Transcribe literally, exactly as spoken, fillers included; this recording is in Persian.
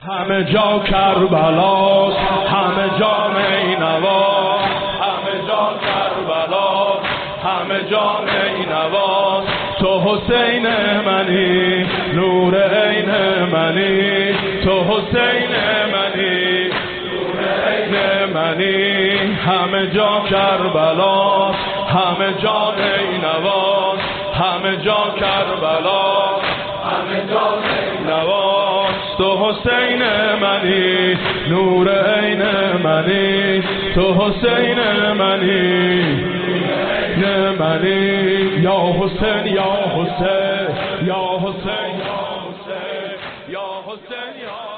همه جا کربلاست، همه جا نینواست، همه جا کربلاست، همه جا نینواست. تو حسین منی، نور عین منی، تو حسین منی، نور عین منی. همه جا کربلاست، همه جا نینواست، همه جا کربلاست، همه جا نینواست. تو حسین منی، نور عین منی، تو حسین منی، عین منی. یا حسین یا حسین یا حسین یا حسین یا حسین یا